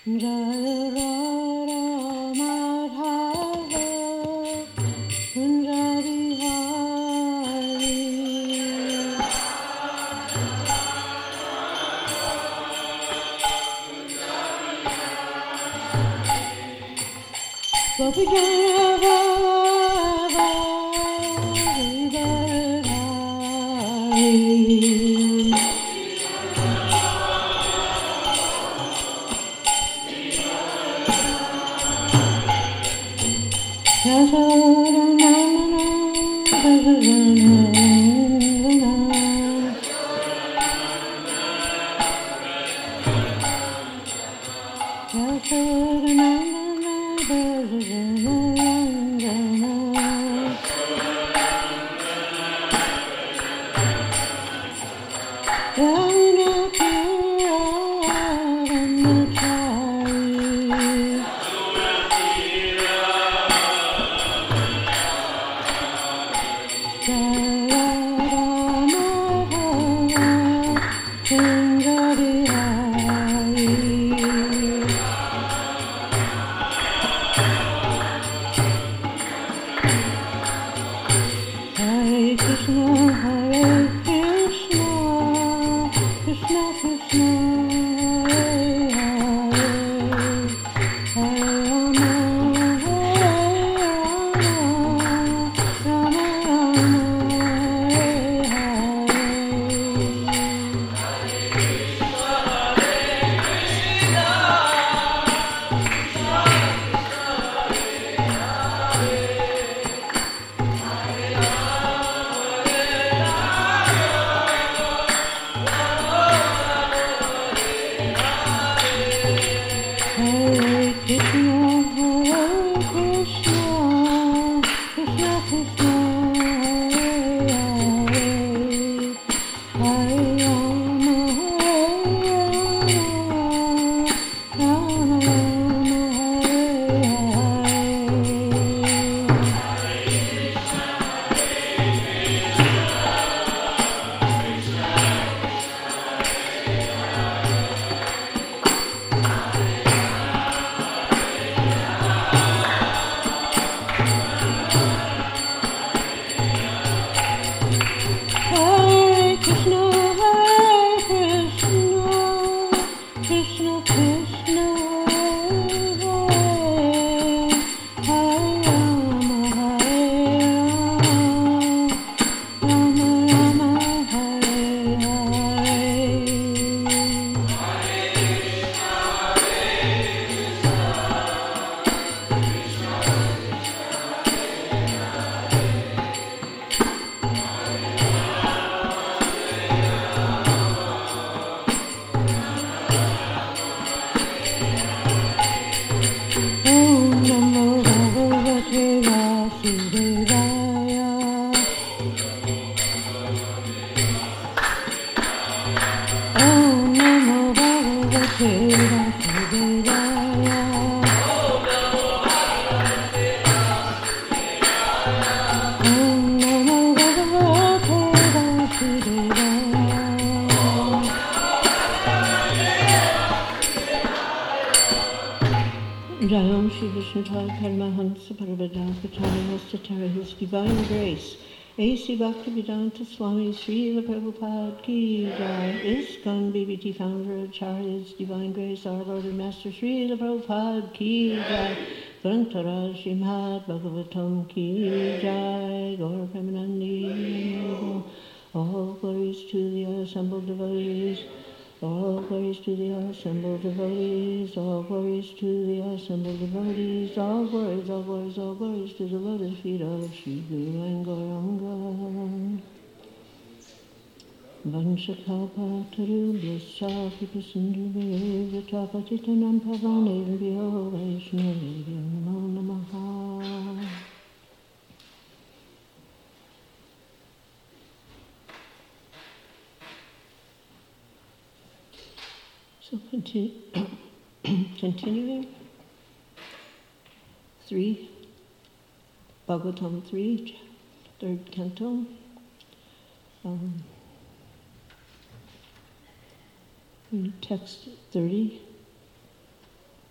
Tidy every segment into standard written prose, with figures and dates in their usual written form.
Jaya Radha Madhava Kunjari Hari Gopi Jaya Radha Jayam Shri Vishnupada Paramahansa Parabhadapatana Vastatara, His Divine Grace, A.C. Bhaktivedanta Swami Srila Prabhupada Ki Jai, ISKCON BBT Founder Acharya, His Divine Grace, Our Lord and Master Srila Prabhupada Ki Jai, Grantara Srimad Bhagavatam Ki Jai, Gaura Premanandi, all glories to the assembled devotees. All glories to the assembled devotees, all glories to the assembled devotees, all glories, all glories, all glories to the lotus feet of Sri Guru and Gauranga. Vansakalpa tarubhyasya kripasindu bhayeva tapatitanam pavanebhyo vaishnavebhyo namo namaha. So continuing 3, Bhagavatam 3, 3rd canto. Text 30.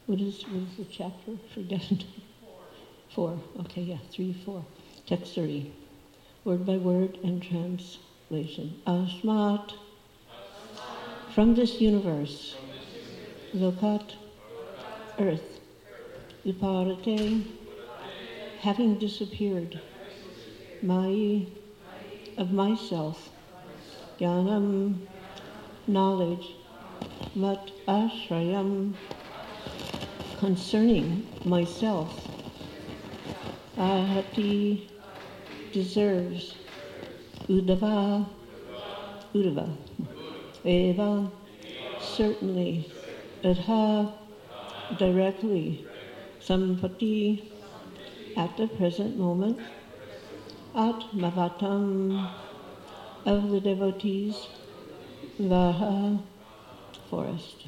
What is the chapter? Forget. 4. Okay, yeah, 3, 4. Text 3. Word by word and translation. Asmat. From this universe. Lokat. Earth. Uparate. Having disappeared. Mai. Of myself. Jnanam. Knowledge. Vat ashrayam. Concerning myself. Ahati. Deserves. Uddhava. Eva. Certainly. Adha. Directly. Sampati. At the present moment. Atmavatam. Of the devotees. Vaha. Forest.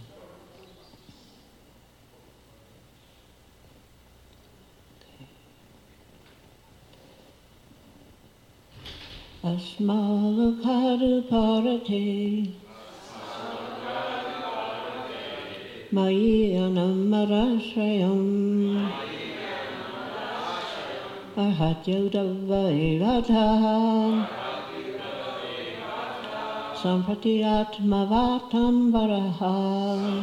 Asmalokadu parate Mayi anamarashrayam Arhatyodavairata Samprati atmavatam varaha.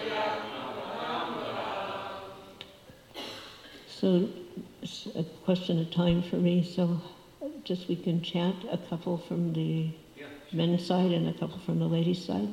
So it's a question of time for me, so just we can chant a couple from the men's side and a couple from the ladies' side.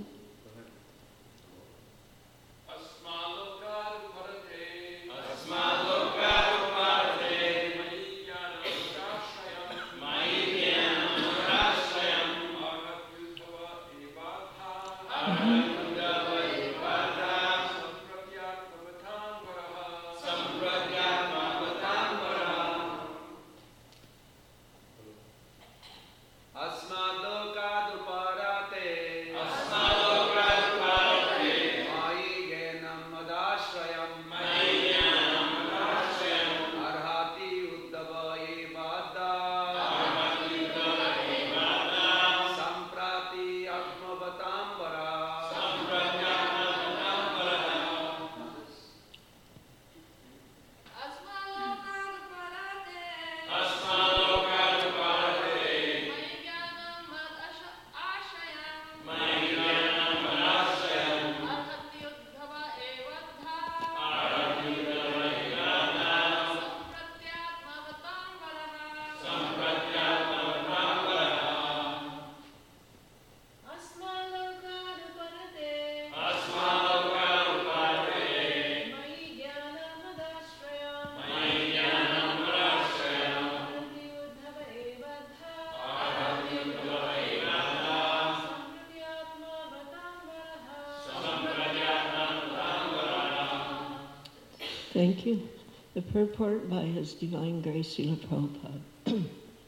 Thank you. The purport by His Divine Grace, Srila Prabhupada.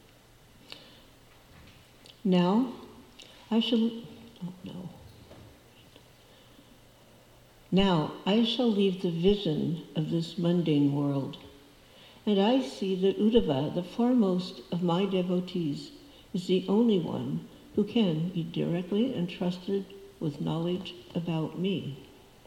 Now, I shall leave the vision of this mundane world, and I see that Uddhava, the foremost of my devotees, is the only one who can be directly entrusted with knowledge about me.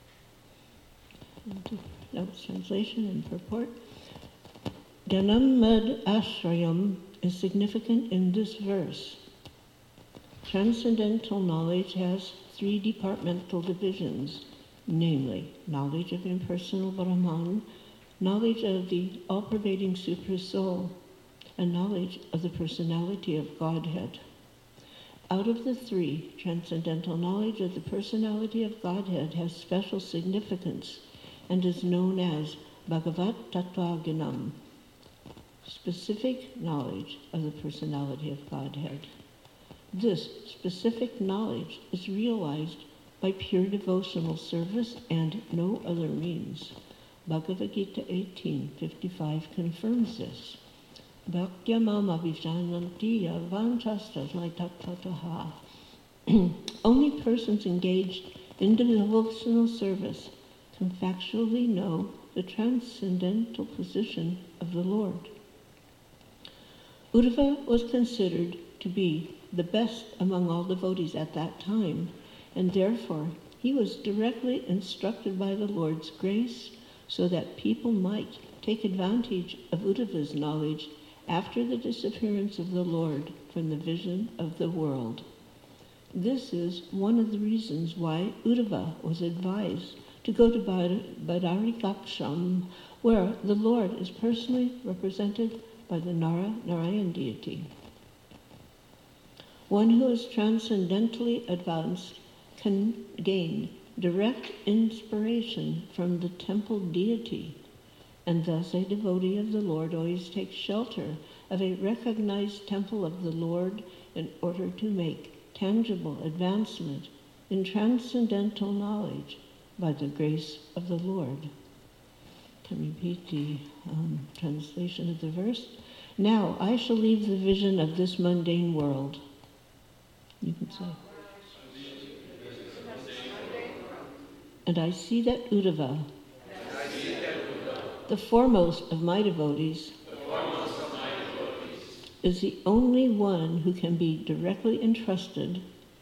Notes, translation, and purport. Jnanam Mad Ashrayam is significant in this verse. Transcendental knowledge has 3 departmental divisions, namely, knowledge of impersonal Brahman, knowledge of the all-pervading Super-Soul, and knowledge of the personality of Godhead. Out of the 3, transcendental knowledge of the personality of Godhead has special significance and is known as Bhagavat Tattva Gyanam, specific knowledge of the personality of Godhead. This specific knowledge is realized by pure devotional service and no other means. Bhagavad Gita 18:55 confirms this. Bhaktya mama vijananti avanchastasmai tattvaha. Only persons engaged in devotional service can factually know the transcendental position of the Lord. Uddhava was considered to be the best among all devotees at that time, and therefore he was directly instructed by the Lord's grace so that people might take advantage of Uddhava's knowledge after the disappearance of the Lord from the vision of the world. This is one of the reasons why Uddhava was advised to go to Badarikaksham, where the Lord is personally represented by the Narayan deity. One who is transcendently advanced can gain direct inspiration from the temple deity, and thus a devotee of the Lord always takes shelter of a recognized temple of the Lord in order to make tangible advancement in transcendental knowledge by the grace of the Lord. Can repeat the translation of the verse. Now I shall leave the vision of this mundane world. You can say. And I see that Uddhava, the foremost of my devotees, is the only one who can be directly entrusted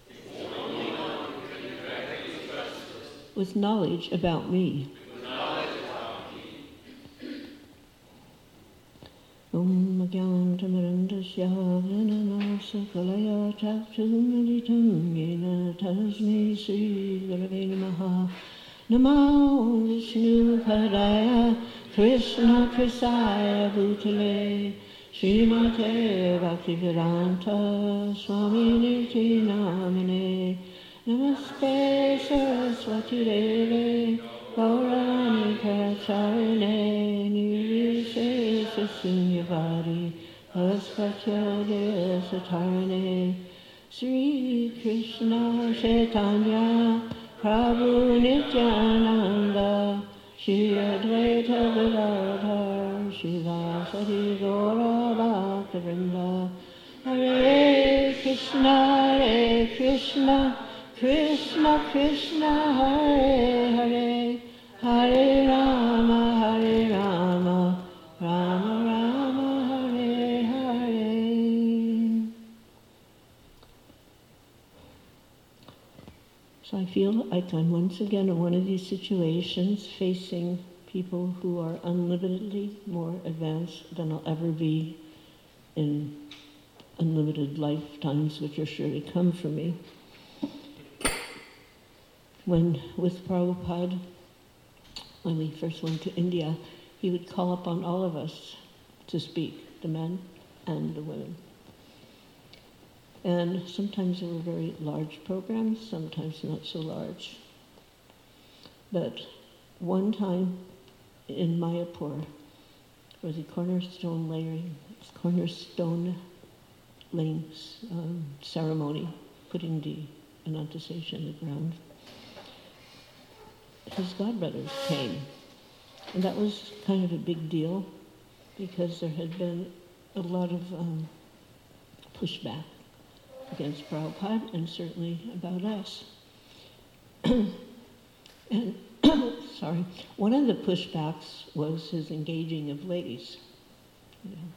with knowledge about me. Om Gyan Tamarandasya Vyanana Sakalaya Chakchumaditam Yena Tasmi Sri Gurave Namaha Namo Vishnu Padaya Krishna Krisaya Bhutale Srimate Bhaktivedanta Swami Niti Namane Namaste Saraswati Deve Gaurani Pracharine Nirvishesha Sunyavari Aspatya Desatarane Sri Krishna Chaitanya Prabhu Nityananda Shri Advaita Gadadhar Shivasati Gaura Bhaktivinoda Hare Krishna Krishna Krishna Hare Hare Hare Rama Rama Rama Hare Hare. So I feel like I'm once again in one of these situations facing people who are unlimitedly more advanced than I'll ever be in unlimited lifetimes, which are sure to come for me. When, with Prabhupada, when we first went to India, he would call upon all of us to speak, the men and the women. And sometimes there were very large programs, sometimes not so large. But one time in Mayapur, for the cornerstone laying ceremony, putting the Anantasesha in the ground, his godbrothers came. And that was kind of a big deal because there had been a lot of pushback against Prabhupada and certainly about us. And sorry, one of the pushbacks was his engaging of ladies. You know.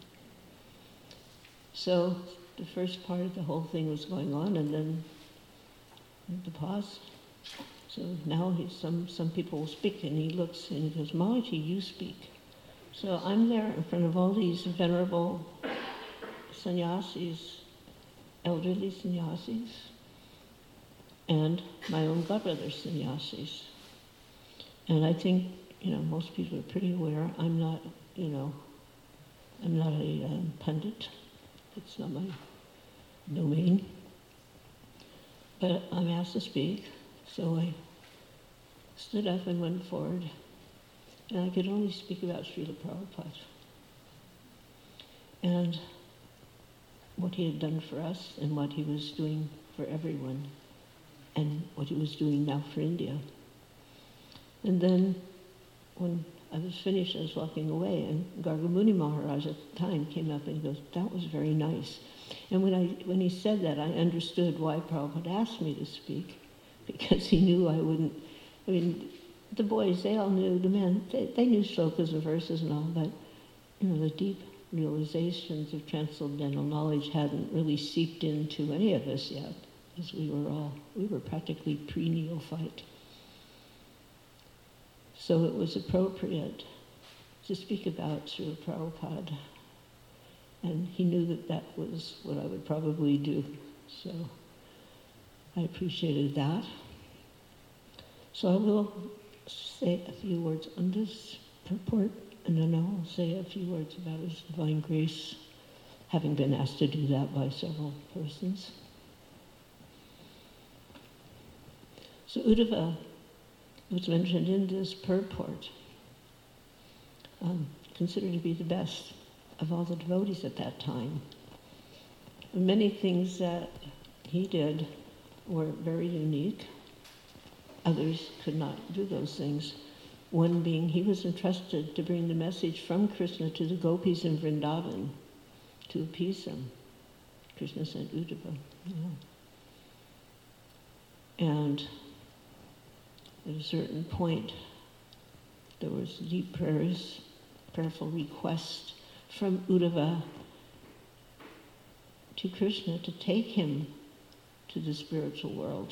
So the first part of the whole thing was going on, and then the pause. So now some people will speak, and he looks and he goes, Malachi, you speak. So I'm there in front of all these venerable sannyasis, elderly sannyasis, and my own godbrother sannyasis. And I think, most people are pretty aware I'm not a pundit. It's not my domain. But I'm asked to speak, so I stood up and went forward, and I could only speak about Srila Prabhupada and what he had done for us and what he was doing for everyone and what he was doing now for India. And then when I was finished, I was walking away, and Gargamuni Maharaj at the time came up and he goes, that was very nice. And when he said that, I understood why Prabhupada asked me to speak, because he knew I wouldn't. I mean, the boys, they all knew, the men, they knew slokas and verses and all, but the deep realizations of transcendental knowledge hadn't really seeped into any of us yet, because we were practically pre-neophyte. So it was appropriate to speak about Srila Prabhupada. And he knew that that was what I would probably do. So I appreciated that. So I will say a few words on this purport, and then I'll say a few words about His Divine Grace, having been asked to do that by several persons. So Uddhava was mentioned in this purport, considered to be the best of all the devotees at that time. Many things that he did were very unique. Others could not do those things. One being, he was entrusted to bring the message from Krishna to the gopis in Vrindavan to appease them. Krishna sent Uddhava. And at a certain point, there was deep prayers, prayerful request from Uddhava to Krishna to take him to the spiritual world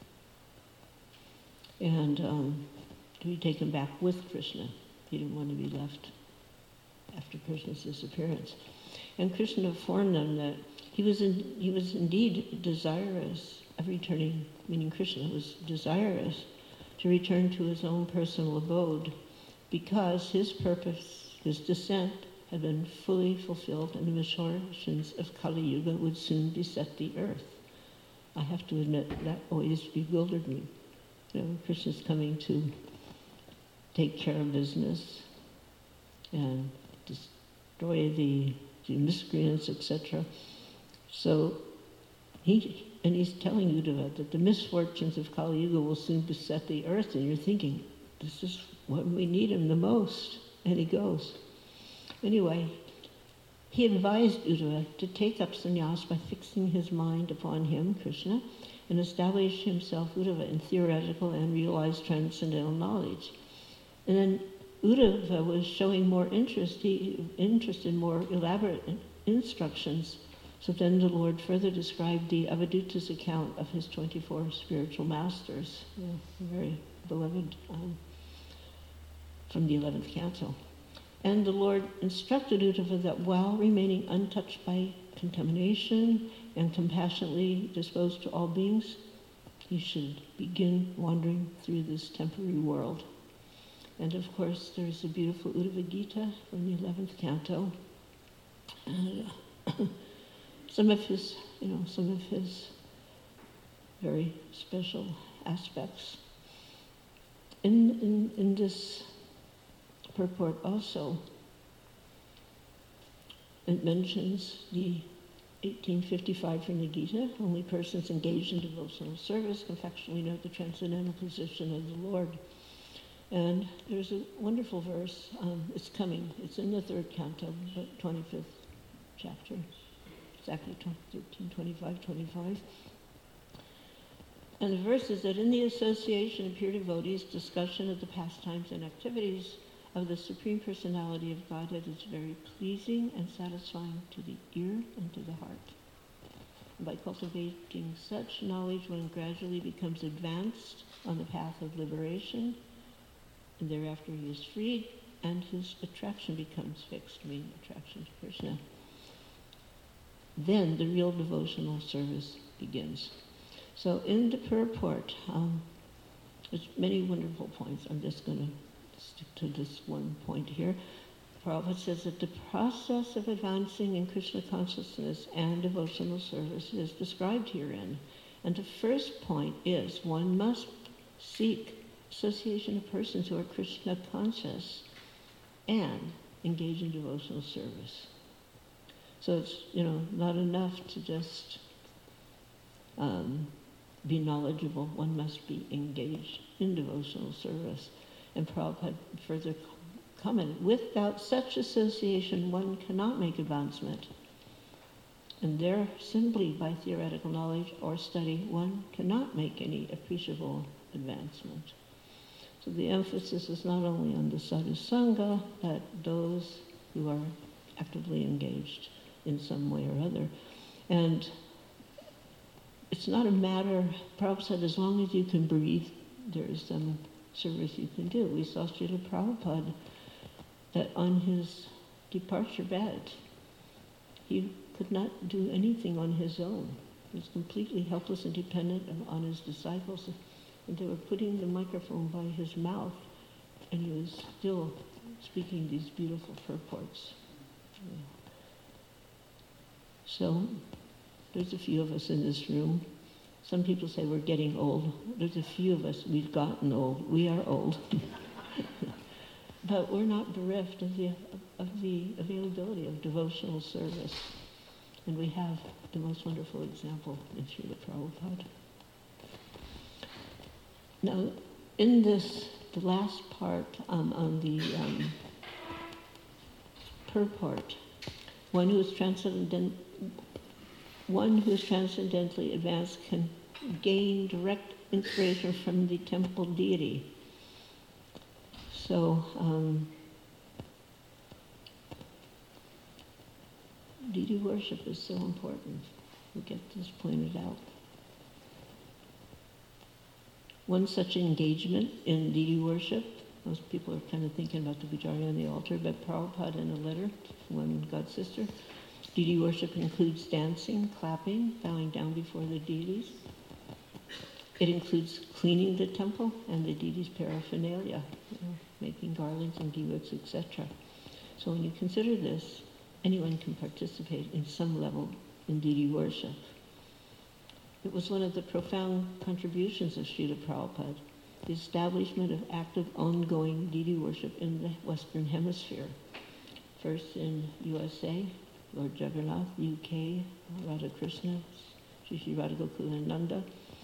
and to take him back with Krishna. He didn't want to be left after Krishna's disappearance. And Krishna informed them that he was indeed desirous of returning, meaning Krishna was desirous to return to his own personal abode because his purpose, his descent, had been fully fulfilled and the misfortunes of Kali Yuga would soon beset the earth. I have to admit that always bewildered me. Krishna's coming to take care of business and destroy the miscreants, etc. So he's telling Uddhava that the misfortunes of Kali Yuga will soon beset the earth, and you're thinking, this is when we need him the most, and he goes. Anyway, he advised Uddhava to take up sannyas by fixing his mind upon him, Krishna, and establish himself, Uddhava, in theoretical and realized transcendental knowledge. And then Uddhava was showing more interest in more elaborate instructions. So then the Lord further described the Avaduta's account of his 24 spiritual masters, very beloved from the 11th canto. And the Lord instructed Uddhava that while remaining untouched by contamination and compassionately disposed to all beings, he should begin wandering through this temporary world. And of course, there's the beautiful Uddhava Gita from the 11th canto. And some of his very special aspects. In this purport also, it mentions the 1855 from the Gita, only persons engaged in devotional service can factually know the transcendental position of the Lord. And there's a wonderful verse, it's coming, it's in the 3rd canto, but 25th chapter, exactly 13, 25, 25. And the verse is that in the association of pure devotees, discussion of the pastimes and activities of the Supreme Personality of Godhead is very pleasing and satisfying to the ear and to the heart. And by cultivating such knowledge, one gradually becomes advanced on the path of liberation, and thereafter he is freed, and his attraction becomes fixed, meaning attraction to Krishna. Then the real devotional service begins. So in the purport, there's many wonderful points. I'm just going to stick to this one point here. Prabhupada says that the process of advancing in Krishna consciousness and devotional service is described herein. And the first point is one must seek association of persons who are Krishna conscious and engage in devotional service. So it's, not enough to just be knowledgeable. One must be engaged in devotional service. And Prabhupada further commented, without such association, one cannot make advancement. And there, simply by theoretical knowledge or study, one cannot make any appreciable advancement. So the emphasis is not only on the sadhusanga, but those who are actively engaged in some way or other. And it's not a matter, Prabhupada said, as long as you can breathe, there is some service you can do. We saw Srila Prabhupada that on his departure bed, he could not do anything on his own. He was completely helpless and dependent on his disciples. And they were putting the microphone by his mouth, and he was still speaking these beautiful purports. Yeah. So, there's a few of us in this room. Some people say we're getting old. There's a few of us, we've gotten old. We are old. But we're not bereft of the availability of devotional service. And we have the most wonderful example in Srila Prabhupada. Now, in this, the last part on the purport, one who is transcendentally advanced can gain direct inspiration from the temple deity. So, deity worship is so important. We get this pointed out. One such engagement in deity worship, most people are kind of thinking about the pujaari on the altar, but Prabhupada in a letter to one God sister, deity worship includes dancing, clapping, bowing down before the deities. It includes cleaning the temple and the deities' paraphernalia, making garlands and gewits, etc. So when you consider this, anyone can participate in some level in deity worship. It was one of the profound contributions of Srila Prabhupada, the establishment of active, ongoing deity worship in the Western Hemisphere. First in USA, Lord Jagannath, UK, Radha Krishna, Sri Sri Radha Gokulananda,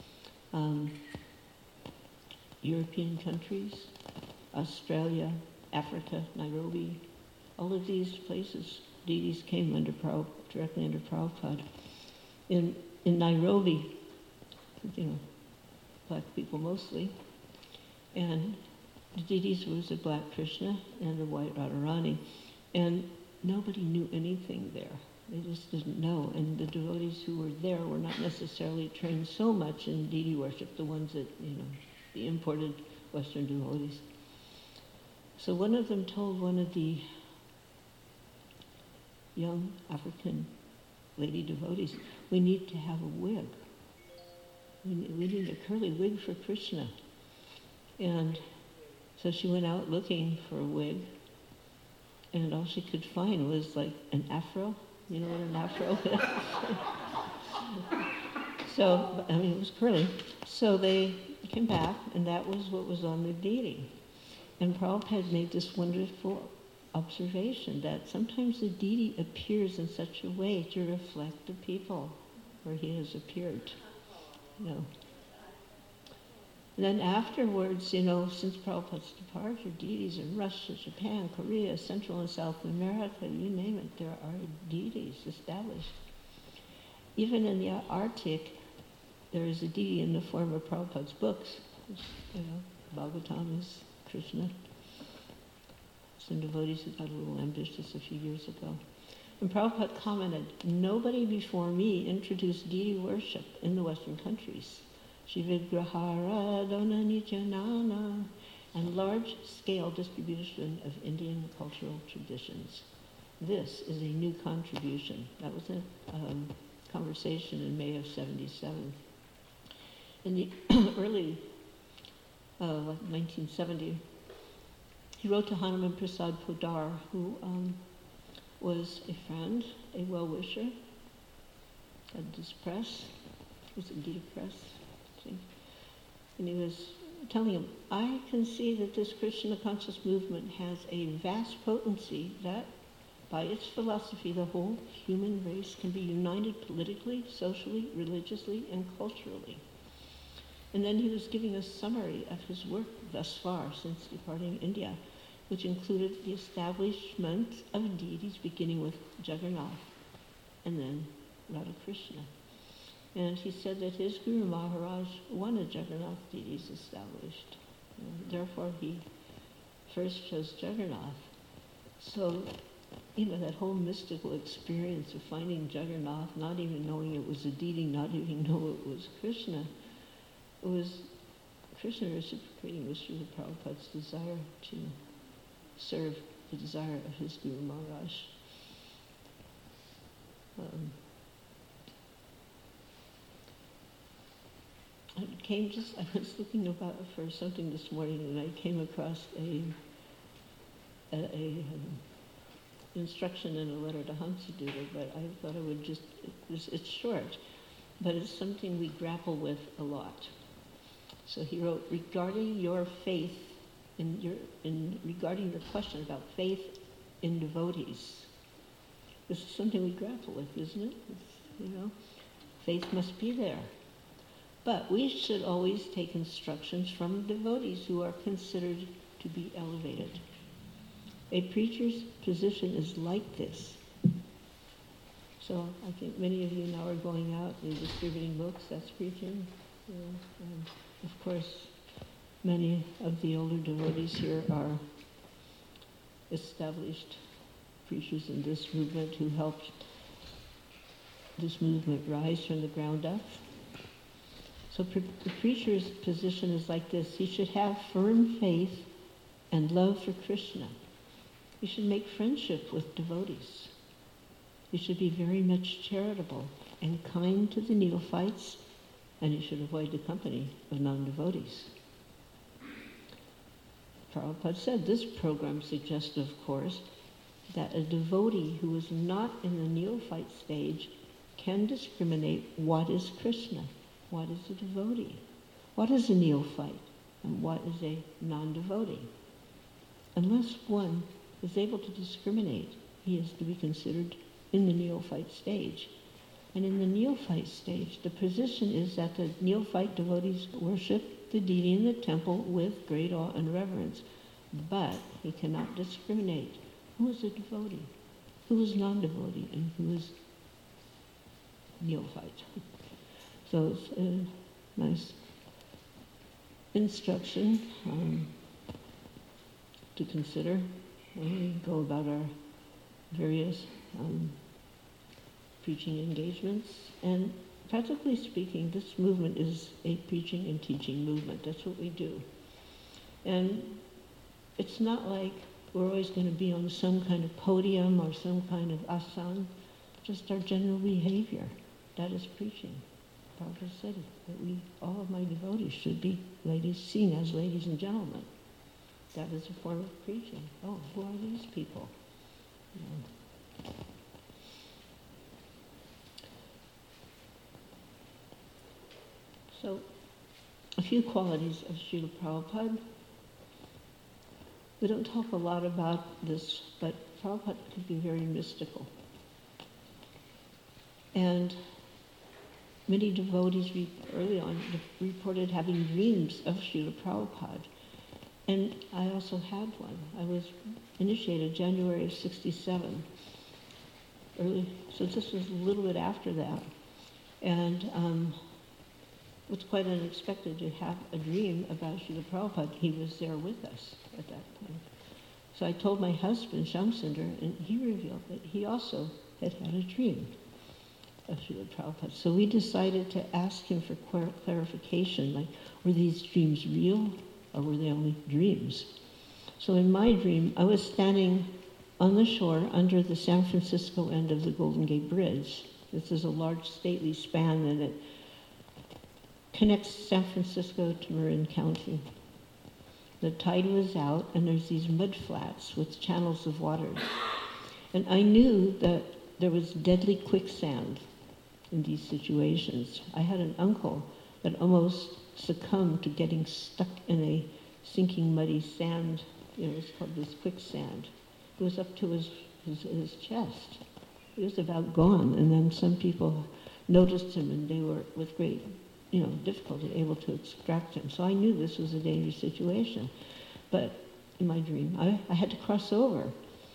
European countries, Australia, Africa, Nairobi, all of these places, deities came directly under Prabhupada. In Nairobi, black people mostly, and the deities was a black Krishna and a white Radharani, and nobody knew anything there. They just didn't know, and the devotees who were there were not necessarily trained so much in deity worship, the ones that, the imported Western devotees. So one of them told one of the young African lady devotees, we need to have a wig. We need a curly wig for Krishna. And so she went out looking for a wig, and all she could find was like an afro. You know what an afro is? So, it was curly. So they came back, and that was what was on the deity. And Prabhupada made this wonderful observation that sometimes the deity appears in such a way to reflect the people where he has appeared. And then afterwards, since Prabhupada's departure, deities in Russia, Japan, Korea, Central and South America, you name it, there are deities established. Even in the Arctic, there is a deity in the form of Prabhupada's books. Bhagavatam is Krishna. Some devotees who got a little ambitious a few years ago. And Prabhupada commented, nobody before me introduced deity worship in the Western countries. Shivigrahara Donanijanana, and large-scale distribution of Indian cultural traditions. This is a new contribution. That was a conversation in May of '77. In the early 1970, he wrote to Hanuman Prasad Podar, who was a friend, a well-wisher at this press. It was a Gita Press thing. And he was telling him, I can see that this Krishna conscious movement has a vast potency that, by its philosophy, the whole human race can be united politically, socially, religiously, and culturally. And then he was giving a summary of his work thus far since departing India, which included the establishment of deities beginning with Jagannath and then Radha Krishna. And he said that his Guru Maharaj wanted Jagannath deities established. Therefore, he first chose Jagannath. So, that whole mystical experience of finding Jagannath, not even knowing it was a deity, not even know it was Krishna, it was Krishna reciprocating with Srila Prabhupada's desire to serve the desire of his Guru Maharaj. I was looking about for something this morning, and I came across a instruction in a letter to Hansadutta, but I thought I would just, it's short, but it's something we grapple with a lot. So he wrote, regarding your faith, regarding your question about faith in devotees, this is something we grapple with, isn't it? Faith must be there. But we should always take instructions from devotees who are considered to be elevated. A preacher's position is like this. So I think many of you now are going out and distributing books, that's preaching. And of course, many of the older devotees here are established preachers in this movement who helped this movement rise from the ground up. So the preacher's position is like this. He should have firm faith and love for Krishna. He should make friendship with devotees. He should be very much charitable and kind to the neophytes, and he should avoid the company of non-devotees. Prabhupada said this program suggests, of course, that a devotee who is not in the neophyte stage can discriminate what is Krishna. What is a devotee? What is a neophyte? And what is a non-devotee? Unless one is able to discriminate, he is to be considered in the neophyte stage. And in the neophyte stage, the position is that the neophyte devotees worship the deity in the temple with great awe and reverence. But he cannot discriminate who is a devotee, who is non-devotee, and who is neophyte. So it's a nice instruction to consider when we go about our various preaching engagements. And practically speaking, this movement is a preaching and teaching movement. That's what we do. And it's not like we're always going to be on some kind of podium or some kind of asana, just our general behavior. That is preaching. Prabhupada said that all of my devotees should be seen as ladies and gentlemen. That is a form of preaching. Oh, who are these people? So, a few qualities of Srila Prabhupada. We don't talk a lot about this, but Prabhupada could be very mystical. And many devotees early on reported having dreams of Srila Prabhupada. And I also had one. I was initiated January of 67. So this was a little bit after that. And it was quite unexpected to have a dream about Srila Prabhupada. He was there with us at that point. So I told my husband, Shamsundar, and he revealed that he also had had a dream of Srila Prabhupada. So we decided to ask him for clarification, like, were these dreams real or were they only dreams? So in my dream, I was standing on the shore under the San Francisco end of the Golden Gate Bridge. This is a large stately span and it connects San Francisco to Marin County. The tide was out and there's these mud flats with channels of water. And I knew that there was deadly quicksand in these situations. I had an uncle that almost succumbed to getting stuck in a sinking muddy sand, it's called this quicksand. It was up to his chest. He was about gone, and then some people noticed him and they were with great difficulty able to extract him. So I knew this was a dangerous situation. But in my dream, I had to cross over.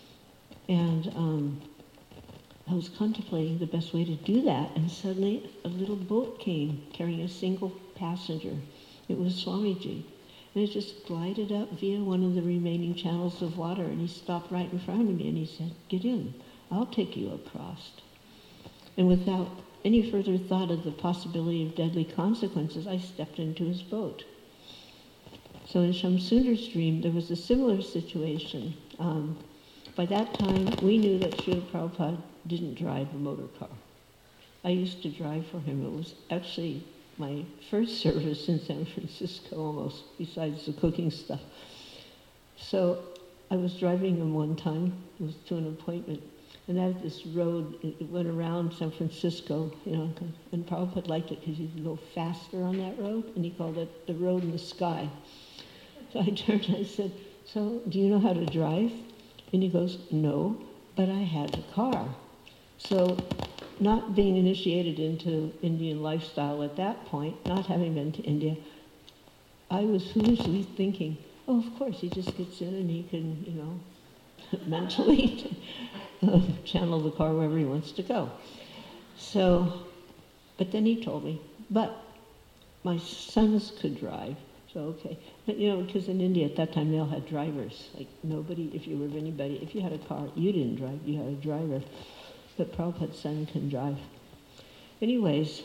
And I was contemplating the best way to do that, and suddenly a little boat came carrying a single passenger. It was Swamiji. And it just glided up via one of the remaining channels of water, and he stopped right in front of me and he said, "Get in, I'll take you across." And without any further thought of the possibility of deadly consequences, I stepped into his boat. So in Shamsundar's dream, there was a similar situation. By that time, we knew that Srila Prabhupada didn't drive a motor car. I used to drive for him. It was actually my first service in San Francisco almost, besides the cooking stuff. So I was driving him one time. It was to an appointment. And at this road, it went around San Francisco, and Prabhupada liked it because you could go faster on that road, and he called it the road in the sky. So I turned and I said, "So, do you know how to drive?" And he goes, "No, but I had a car." So, not being initiated into Indian lifestyle at that point, not having been to India, I was foolishly thinking, oh, of course, he just gets in and he can, mentally channel the car wherever he wants to go. So, but then he told me, but my sons could drive. So, okay. But, because in India at that time, they all had drivers. Like nobody, if you were anybody, if you had a car, you didn't drive, you had a driver. But Prabhupada's son can drive. Anyways,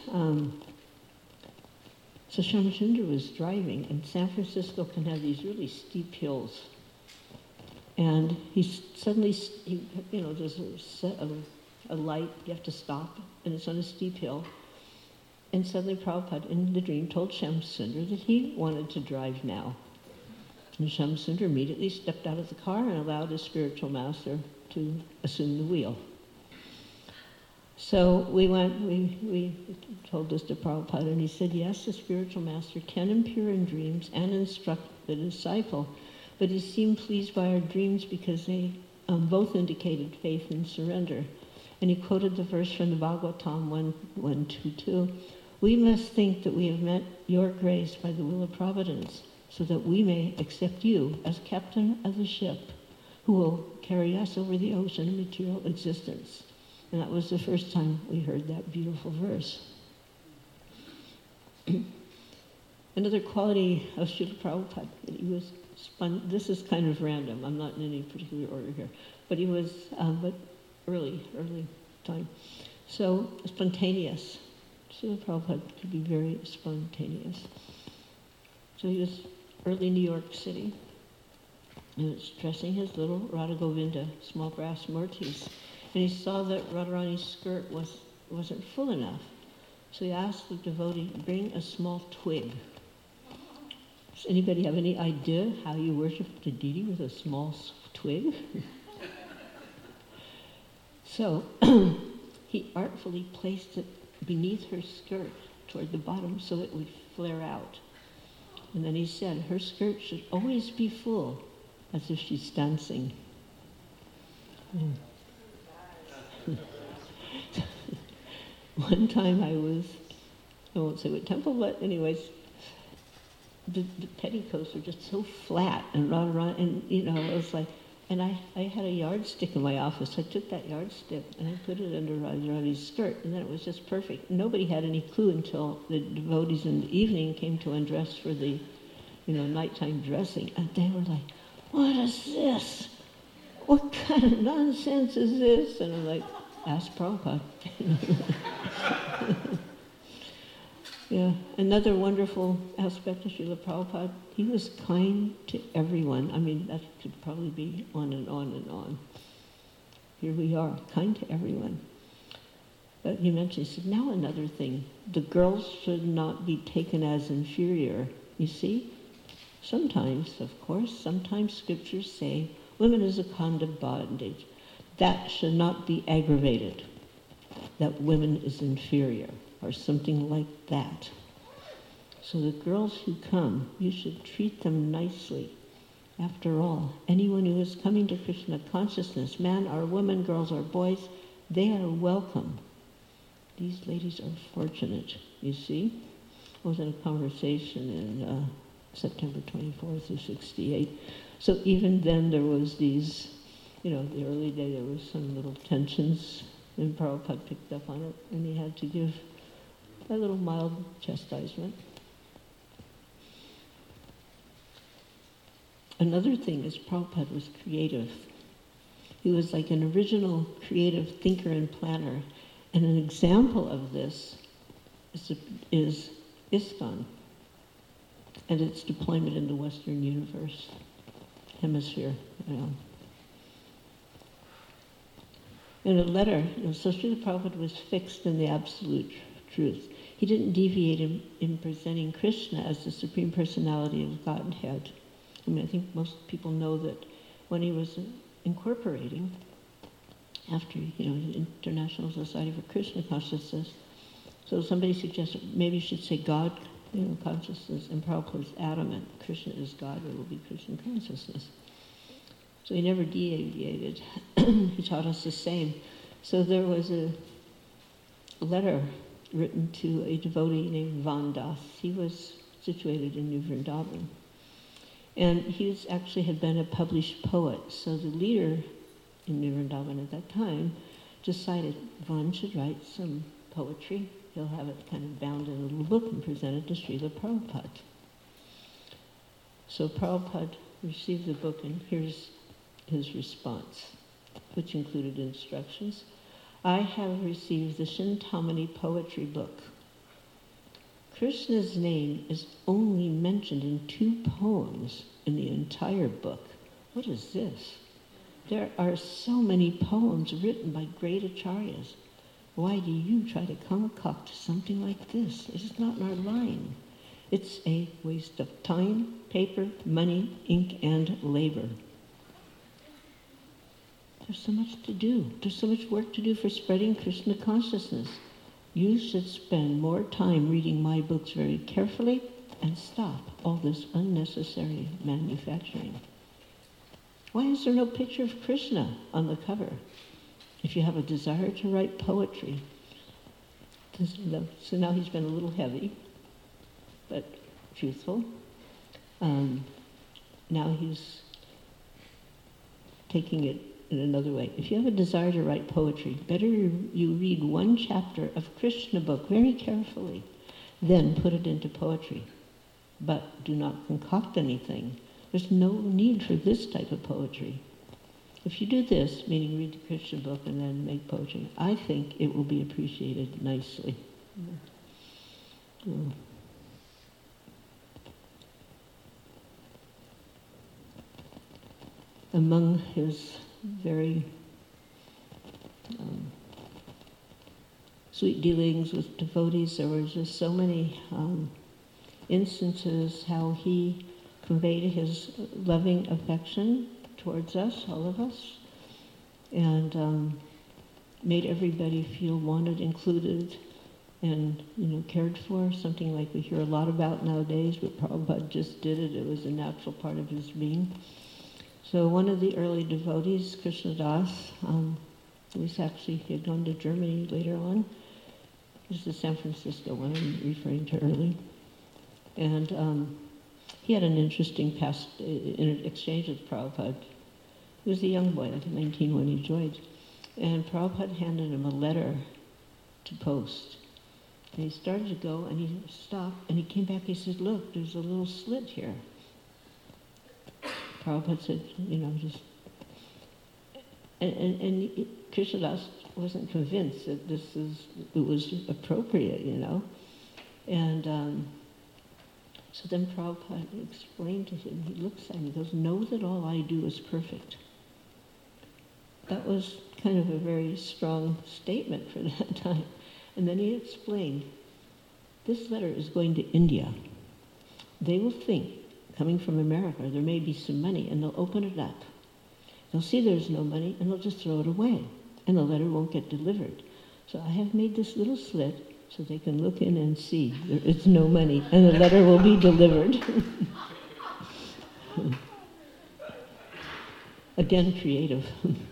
so Shamsundar was driving, and San Francisco can have these really steep hills. And suddenly, there's a light, you have to stop, and it's on a steep hill. And suddenly Prabhupada, in the dream, told Shamsundar that he wanted to drive now. And Shamsundar immediately stepped out of the car and allowed his spiritual master to assume the wheel. So we told this to Prabhupada, and he said, yes, the spiritual master can appear in dreams and instruct the disciple, but he seemed pleased by our dreams because they both indicated faith and surrender. And he quoted the verse from the Bhagavatam 1:22. We must think that we have met your grace by the will of providence, so that we may accept you as captain of the ship, who will carry us over the ocean of material existence. And that was the first time we heard that beautiful verse. Another quality of Srila Prabhupada, that he was this is kind of random, I'm not in any particular order here, but he was, but early time. So, spontaneous. Srila Prabhupada could be very spontaneous. So he was early New York City, and was dressing his little Radha Govinda, small brass murtis. And he saw that Radharani's skirt wasn't full enough. So he asked the devotee, bring a small twig. Does anybody have any idea how you worship the deity with a small twig? So he artfully placed it beneath her skirt toward the bottom so it would flare out. And then he said, her skirt should always be full, as if she's dancing. One time I won't say what temple, but anyways, the petticoats were just so flat and it was like, and I had a yardstick in my office. I took that yardstick and I put it under Radharani's skirt, and then it was just perfect. Nobody had any clue until the devotees in the evening came to undress for the, nighttime dressing, and they were like, what is this? What kind of nonsense is this? And I'm like, ask Prabhupada. Yeah, another wonderful aspect of Srila Prabhupada, he was kind to everyone. I mean, that could probably be on and on and on. Here we are, kind to everyone. But he mentioned, he said, now another thing, the girls should not be taken as inferior. You see, sometimes scriptures say, women is a kind of bondage. That should not be aggravated, that women is inferior, or something like that. So the girls who come, you should treat them nicely. After all, anyone who is coming to Krishna consciousness, man or woman, girls or boys, they are welcome. These ladies are fortunate, you see. I was in a conversation in September 24th of 68. So even then there was these, the early day there was some little tensions, and Prabhupada picked up on it, and he had to give a little mild chastisement. Another thing is Prabhupada was creative. He was like an original creative thinker and planner. And an example of this is ISKCON. and its deployment in the Western hemisphere. In a letter, so Srila Prabhupada was fixed in the absolute truth. He didn't deviate in presenting Krishna as the Supreme Personality of Godhead. I mean, I think most people know that when he was incorporating, after, the International Society for Krishna Consciousness, so somebody suggested maybe you should say God, consciousness, and Prabhupada was adamant, Krishna is God, it will be Krishna consciousness. So he never deviated. He taught us the same. So there was a letter written to a devotee named Vandas. He was situated in New Vrindavan. And he had been a published poet. So the leader in New Vrindavan at that time decided Van should write some poetry. He'll have it kind of bound in a little book and present it to Srila Prabhupada. So Prabhupada received the book, and here's his response, which included instructions. I have received the Chintamani poetry book. Krishna's name is only mentioned in 2 poems in the entire book. What is this? There are so many poems written by great acharyas. Why do you try to concoct something like this? It is not in our line. It's a waste of time, paper, money, ink, and labor. There's so much to do. There's so much work to do for spreading Krishna consciousness. You should spend more time reading my books very carefully and stop all this unnecessary manufacturing. Why is there no picture of Krishna on the cover? If you have a desire to write poetry. So now he's been a little heavy, but truthful. Now he's taking it in another way. If you have a desire to write poetry, better you read 1 chapter of Krishna book very carefully, then put it into poetry. But do not concoct anything. There's no need for this type of poetry. If you do this, meaning read the Krishna book and then make poetry, I think it will be appreciated nicely. Among his very sweet dealings with devotees, there were just so many instances how he conveyed his loving affection towards us, all of us, and made everybody feel wanted, included, and cared for. Something like we hear a lot about nowadays, but Prabhupada just did it. It was a natural part of his being. So one of the early devotees, Krishnadas, he had gone to Germany later on. This is the San Francisco one I'm referring to early. And he had an interesting past exchange with Prabhupada. He was a young boy, like 19 when he joined. And Prabhupada handed him a letter to post. And he started to go, and he stopped, and he came back, he said, look, there's a little slit here. Prabhupada said, and Krishnadas wasn't convinced that it was appropriate, And so then Prabhupada explained to him, he looks at him, he goes, know that all I do is perfect. That was kind of a very strong statement for that time. And then he explained, this letter is going to India. They will think, coming from America, there may be some money, and they'll open it up. They'll see there's no money, and they'll just throw it away, and the letter won't get delivered. So I have made this little slit so they can look in and see there is no money, and the letter will be delivered. Again, creative.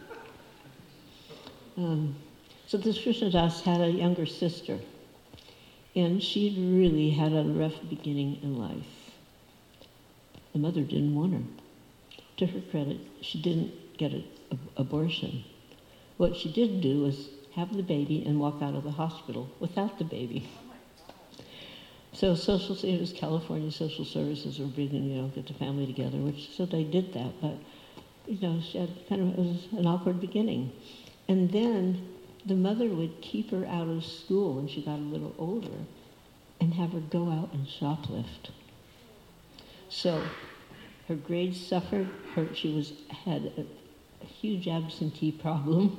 So this Krishnadas had a younger sister, and she'd really had a rough beginning in life. The mother didn't want her. To her credit, she didn't get an abortion. What she did do was have the baby and walk out of the hospital without the baby. So it was California Social Services were bringing, get the family together, so they did that. But, she had it was an awkward beginning. And then the mother would keep her out of school when she got a little older and have her go out and shoplift. So her grades suffered. She had a huge absentee problem,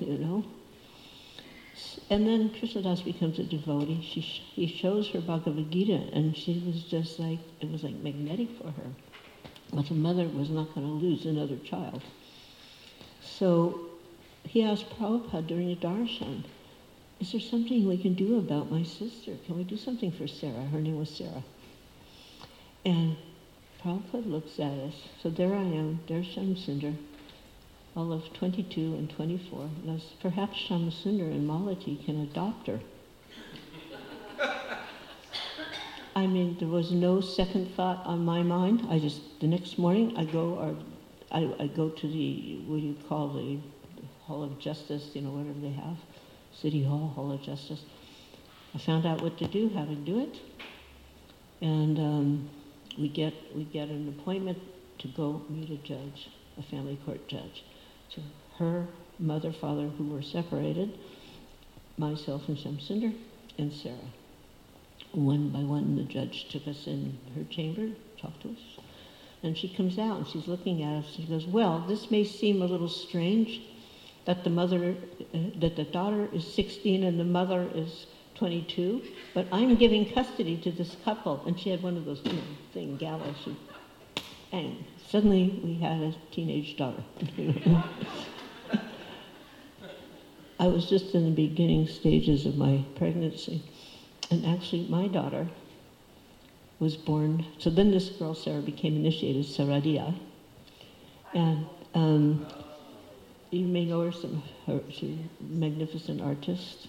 And then Krishnadas becomes a devotee. He shows her Bhagavad Gita, and she was just like, it was like magnetic for her. But the mother was not going to lose another child. So he asked Prabhupada during a darshan, is there something we can do about my sister? Can we do something for Sarah? Her name was Sarah. And Prabhupada looks at us. So there I am, there's Shamsundar, all of 22 and 24. Now, perhaps Shamsundar and Malati can adopt her. I mean, there was no second thought on my mind. The next morning, I go to the, what do you call the Hall of Justice, whatever they have, City Hall of Justice. I found out what to do, how to do it, and we get an appointment to go meet a judge, a family court judge. So her mother, father, who were separated, myself and Shamsundar, and Sarah. One by one, the judge took us in her chamber, talked to us, and she comes out and she's looking at us. She goes, "Well, this may seem a little strange, that the daughter is 16 and the mother is 22, but I'm giving custody to this couple." And she had one of those gallows. And suddenly we had a teenage daughter. I was just in the beginning stages of my pregnancy. And actually, my daughter was born. So then this girl, Sarah, became initiated, Saradia. And you may know her, she's a magnificent artist.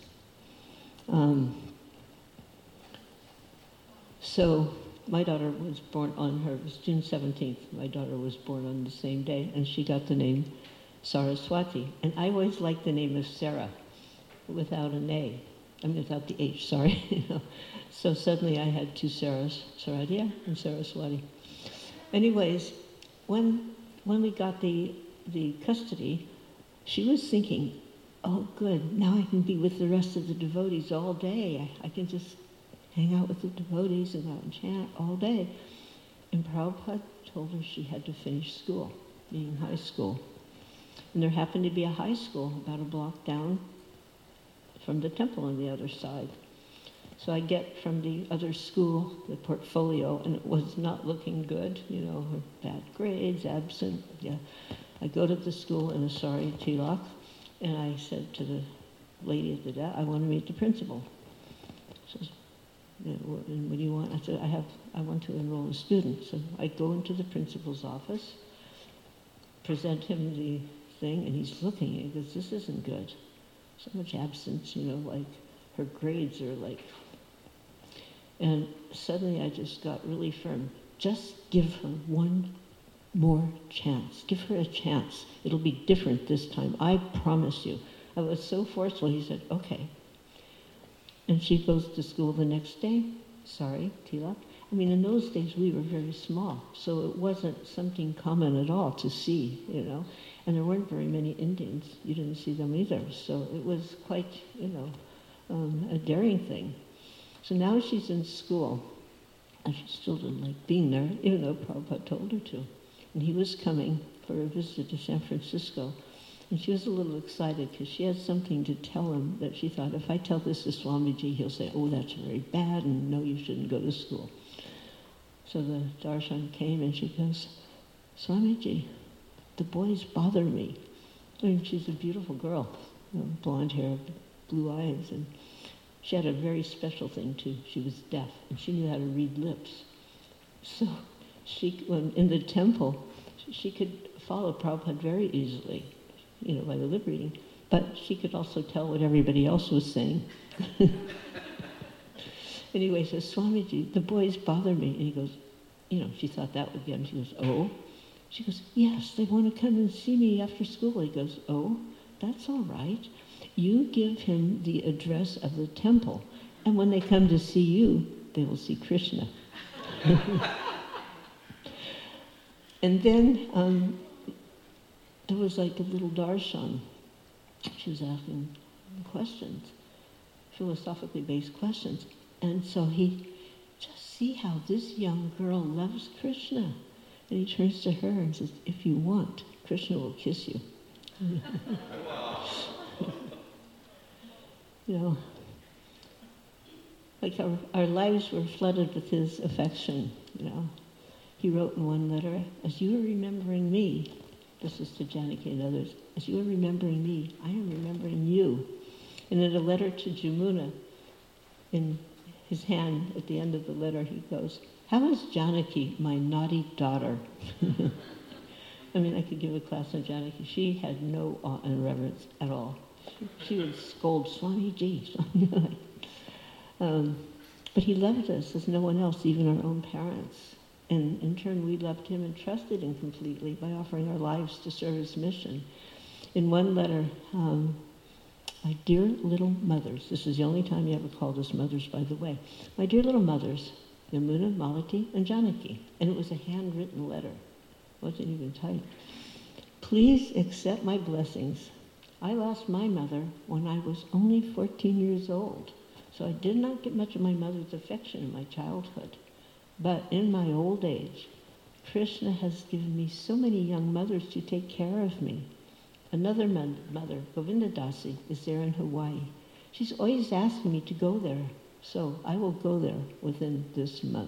So my daughter was born it was June 17th. My daughter was born on the same day, and she got the name Saraswati. And I always liked the name of Sarah, without an A. Without the H, sorry. So suddenly I had two Sarahs, Saradia and Saraswati. Anyways, when we got the custody, she was thinking, oh good, now I can be with the rest of the devotees all day. I can just hang out with the devotees and go out and chant all day. And Prabhupada told her she had to finish school, being high school. And there happened to be a high school about a block down from the temple on the other side. So I get from the other school the portfolio, and it was not looking good, her bad grades, absent. Yeah. I go to the school in a sari tilak, and I said to the lady at the desk, I want to meet the principal. She says, what do you want? I said, I want to enroll a student. So I go into the principal's office, present him the thing, and he's looking, and he goes, this isn't good. So much absence, like her grades are like... And suddenly I just got really firm. Just give her one more chance. Give her a chance. It'll be different this time. I promise you. I was so forceful. He said, okay. And she goes to school the next day. Sorry, Tilak. In those days we were very small, so it wasn't something common at all to see, And there weren't very many Indians. You didn't see them either. So it was quite, a daring thing. So now she's in school, and she still didn't like being there, even though Prabhupada told her to. And he was coming for a visit to San Francisco. And she was a little excited because she had something to tell him that she thought, if I tell this to Swamiji, he'll say, oh, that's very bad, and no, you shouldn't go to school. So the darshan came, and she goes, Swamiji, the boys bother me. She's a beautiful girl, blonde hair, blue eyes, and she had a very special thing too. She was deaf, and she knew how to read lips. So when in the temple, she could follow Prabhupada very easily, by the lip reading, but she could also tell what everybody else was saying. Anyway, she says, Swamiji, the boys bother me. And he goes, she thought that would get him. She goes, oh? She goes, yes, they want to come and see me after school. He goes, oh, that's all right. You give him the address of the temple, and when they come to see you, they will see Krishna. And then there was like a little darshan. She was asking questions, philosophically based questions. And so he, just see how this young girl loves Krishna. And he turns to her and says, if you want, Krishna will kiss you. You know, like our lives were flooded with his affection, you know. He wrote in one letter, as you are remembering me, this is to Janaki and others, as you are remembering me, I am remembering you. And in a letter to Jamuna, in his hand, at the end of the letter, he goes, how is Janaki, my naughty daughter? I mean, I could give a class on Janaki. She had no awe and reverence at all. She would scold Swamiji. But he loved us as no one else, even our own parents. And in turn, we loved him and trusted him completely by offering our lives to serve his mission. In one letter, my dear little mothers, this is the only time he ever called us mothers, by the way. My dear little mothers, Yamuna, Malati, and Janaki. And it was a handwritten letter. It wasn't even typed. Please accept my blessings. I lost my mother when I was only 14 years old, so I did not get much of my mother's affection in my childhood. But in my old age, Krishna has given me so many young mothers to take care of me. Another mother, Govinda Dasi, is there in Hawaii. She's always asking me to go there, so I will go there within this month.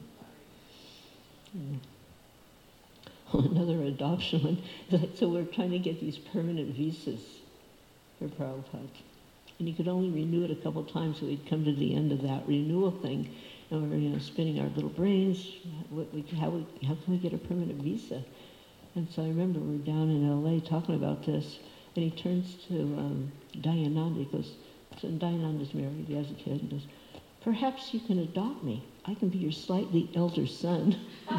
Another adoption one. So we're trying to get these permanent visas for Prabhupada. And you could only renew it a couple times, so we'd come to the end of that renewal thing. And we're spinning our little brains, how can we get a permanent visa? And so I remember we're down in LA talking about this, and he turns to Dayananda, he goes, so Dayananda's married, he has a kid, and goes, perhaps you can adopt me. I can be your slightly elder son.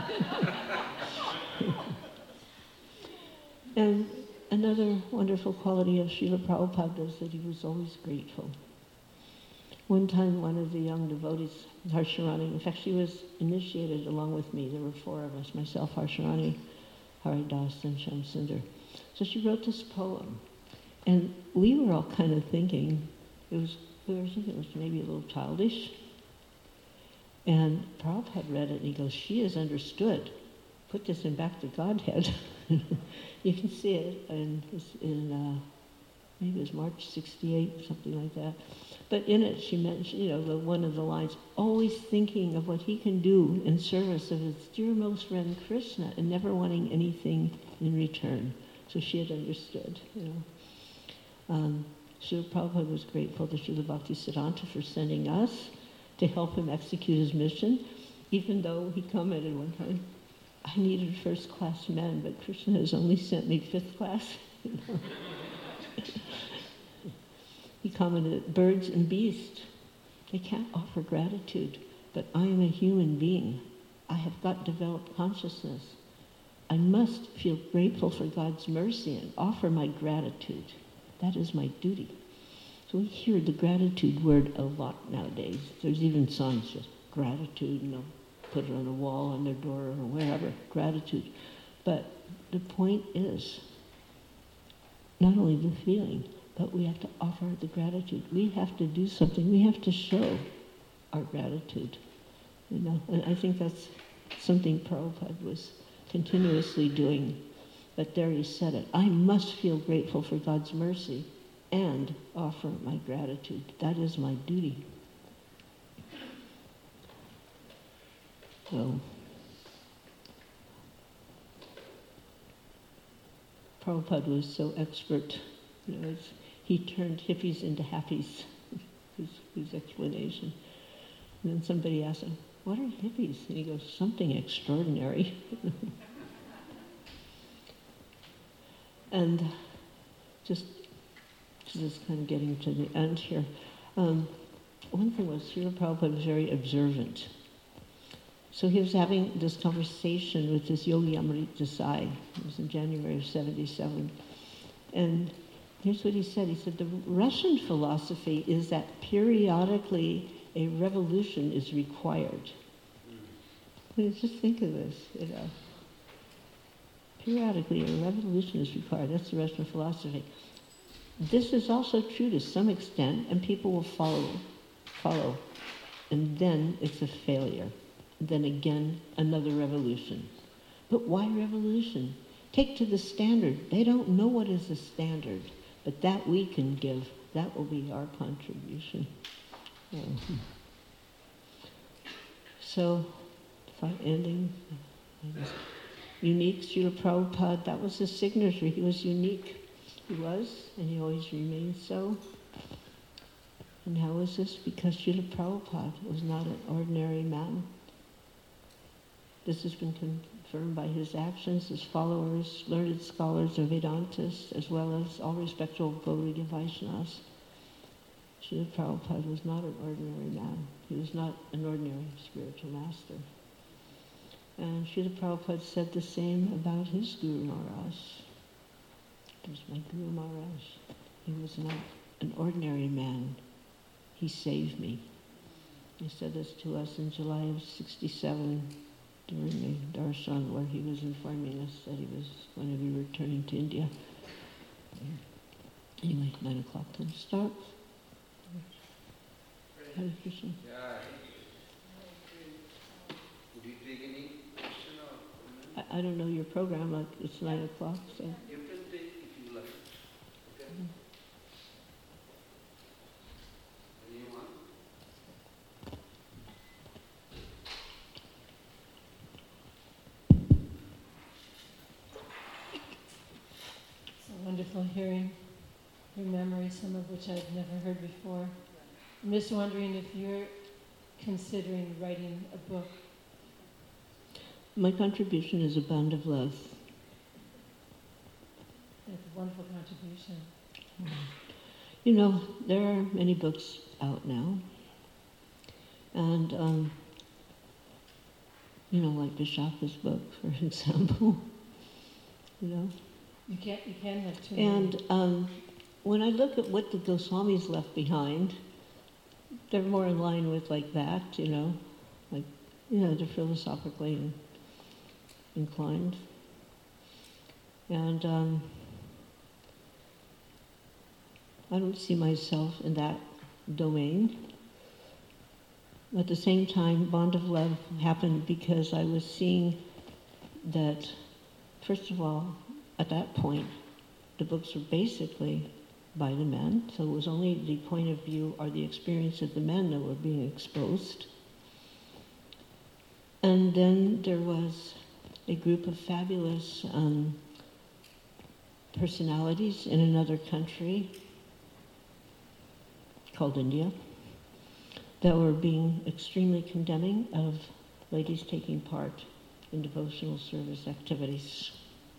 And another wonderful quality of Srila Prabhupada is that he was always grateful. One time, one of the young devotees, Harsharani, in fact, she was initiated along with me. There were four of us, myself, Harsharani, Haridas, and Shamsundar. So she wrote this poem. And we were all kind of thinking, we were thinking it was maybe a little childish. And Prabhupada read it, and he goes, she is understood. Put this in Back to Godhead. You can see it in maybe it was March 68, something like that. But in it, she mentioned, one of the lines, always thinking of what he can do in service of his dearmost friend Krishna and never wanting anything in return. So she had understood, Srila Prabhupada was grateful to Srila Bhaktisiddhanta for sending us to help him execute his mission, even though he commented one time, I needed first-class men, but Krishna has only sent me fifth class. He commented, birds and beasts, they can't offer gratitude, but I am a human being. I have got developed consciousness. I must feel grateful for God's mercy and offer my gratitude. That is my duty. So we hear the gratitude word a lot nowadays. There's even songs just gratitude, put it on a wall, on their door, or wherever, gratitude. But the point is, not only the feeling, but we have to offer the gratitude. We have to do something. We have to show our gratitude. And I think that's something Prabhupada was continuously doing. But there he said it. I must feel grateful for God's mercy and offer my gratitude. That is my duty. So, Prabhupada was so expert, he turned hippies into happies, his explanation. And then somebody asked him, what are hippies? And he goes, something extraordinary. And just kind of getting to the end here. One thing was, Srila Prabhupada was very observant. So he was having this conversation with this Yogi Amrit Desai. It was in January of 77. And here's what he said. He said, the Russian philosophy is that periodically a revolution is required. Just think of this, Periodically a revolution is required. That's the Russian philosophy. This is also true to some extent, and people will follow. And then it's a failure. Then again, another revolution. But why revolution? Take to the standard. They don't know what is the standard, but that we can give. That will be our contribution. So, ending, unique, Srila Prabhupada, that was his signature. He was unique. He was, and he always remains so. And how is this? Because Srila Prabhupada was not an ordinary man. This has been confirmed by his actions, his followers, learned scholars or Vedantists, as well as all respectable Gaudiya Vaishnavas. Srila Prabhupada was not an ordinary man. He was not an ordinary spiritual master. And Srila Prabhupada said the same about his Guru Maharaj. It was my Guru Maharaj. He was not an ordinary man. He saved me. He said this to us in July of '67 during the darshan, where he was informing us that he was going to be returning to India. Anyway, 9 o'clock time starts. Hare Krishna. Would you take any question or? I don't know your program, like it's 9 o'clock, so. You can take if you like. Okay. Anyone? So wonderful hearing your memories, some of which I've never heard before. I'm just wondering if you're considering writing a book. My contribution is a bond of love. That's a wonderful contribution. You know, there are many books out now. And, you know, like Vishaka's book, for example. You know? You can have too many. And when I look at what the Goswamis left behind, they're more in line with like that, you know, like, you know, they're philosophically inclined. And I don't see myself in that domain. At the same time, Bond of Love happened because I was seeing that, first of all, at that point, the books were basically by the men, so it was only the point of view or the experience of the men that were being exposed. And then there was a group of fabulous personalities in another country called India that were being extremely condemning of ladies taking part in devotional service activities.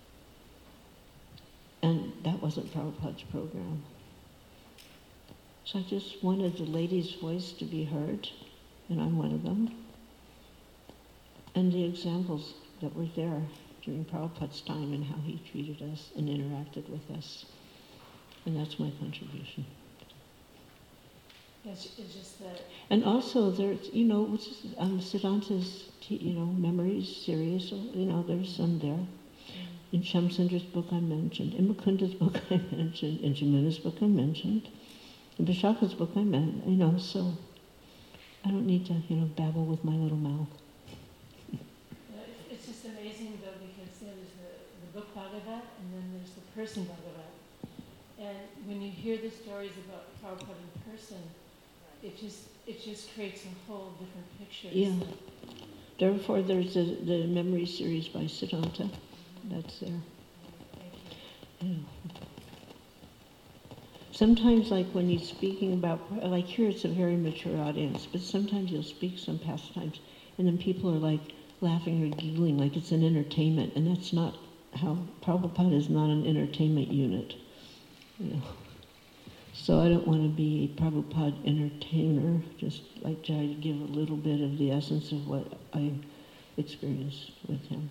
And that wasn't Prabhupada's program. So I just wanted the ladies' voice to be heard, and I'm one of them. And the examples that were there during Prabhupada's time and how he treated us and interacted with us. And that's my contribution. It's just that. And also there's, you know, Siddhanta's, you know, memories series, you know, there's some there. In Shamsundar's book I mentioned, in Mukunda's book I mentioned, in Jamuna's book I mentioned, in Vishaka's book I mentioned, you know, so I don't need to, you know, babble with my little mouth. It's just amazing though, because there's the book Bhagavat and then there's the person Bhagavat. And when you hear the stories about Prabhupada in person, it just creates a whole different picture. Yeah. Therefore there's the memory series by Siddhanta. That's there. Yeah. Sometimes, like when he's speaking about, like here it's a very mature audience, but sometimes he'll speak some pastimes, and then people are like laughing or giggling like it's an entertainment, and that's not how, Prabhupada is not an entertainment unit. You know. So I don't want to be a Prabhupada entertainer, just like try to give a little bit of the essence of what I experienced with him.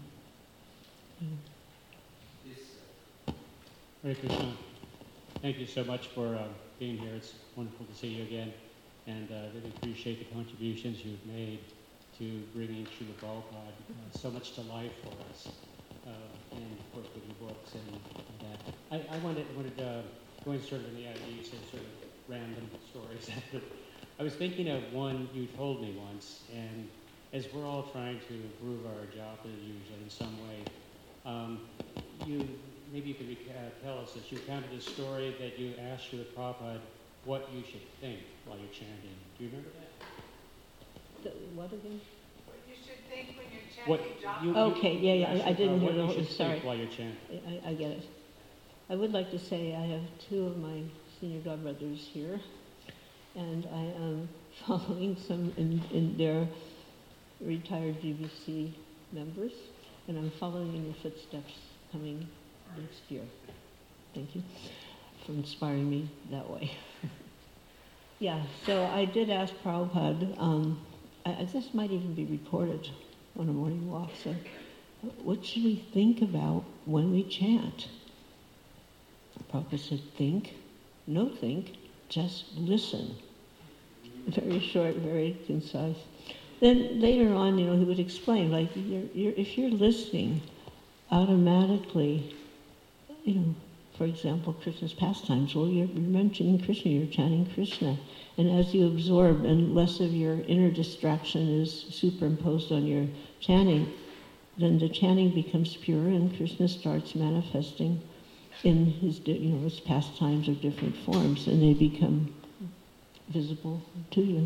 Hare Krishna. Thank you so much for being here. It's wonderful to see you again, and really appreciate the contributions you've made to bringing Srila Prabhupada so much to life for us, and of course with your books and that. I wanted going sort of in the you said sort of random stories. I was thinking of one you told me once, and as we're all trying to improve our japa usually in some way, maybe you could tell us that you counted a story that you asked Srila Prabhupada what you should think while you're chanting. Do you remember that? What again? What you should think when you're What chanting japa. Okay, yeah, I didn't hear the whole, What you should sorry. think while you're chanting. I get it. I would like to say I have two of my senior godbrothers here, and I am following some in their retired GBC members, and I'm following in your footsteps coming next year. Thank you for inspiring me that way. Yeah, so I did ask Prabhupada, this might even be recorded on a morning walk, so what should we think about when we chant? Prabhupada said, think, no think, just listen. Very short, very concise. Then later on, he would explain, like, if you're listening, automatically, for example, Krishna's pastimes, well, you're mentioning Krishna, you're chanting Krishna. And as you absorb and less of your inner distraction is superimposed on your chanting, then the chanting becomes pure and Krishna starts manifesting in his pastimes or different forms, and they become visible to you.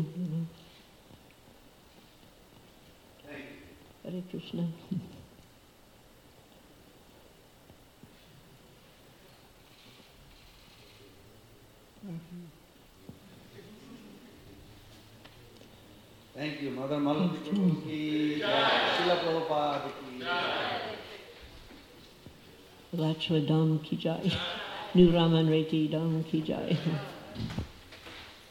Thank you. Hare Krishna. Thank you. Mother Malati Prabhu ki jai. Srila Prabhupada ki jai. Lachwa Dam ki jai. New Raman Reti Dam ki jai.